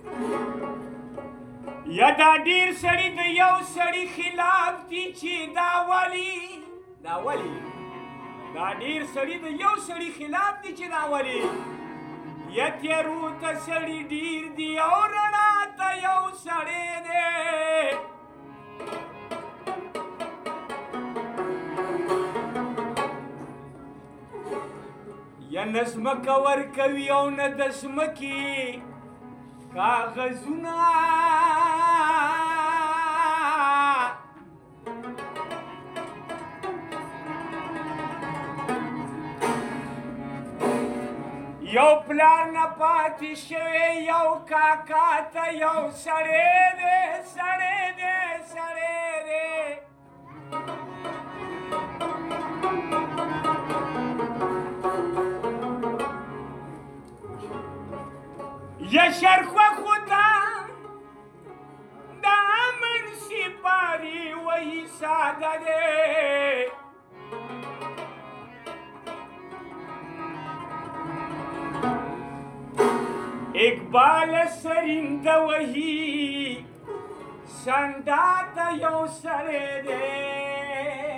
یا دا ډیر سړي د یو سړي خلاف دي چې دا ولي دا ډیر سړي د یو سړي خلاف دي چې دا ولي یا تیارو ته سړي ډیر دي او رڼا ته یو سړی دی یا نه ځمکه ورکوي او نه د ځمکې کاغذونه یو پلار نه پاتې شوی یو کاکا ته یو سړی دی یا شرخوا خدا دا منصفاری وی ساده دی اقبال سرنده وهی سندا ته یو سړی دی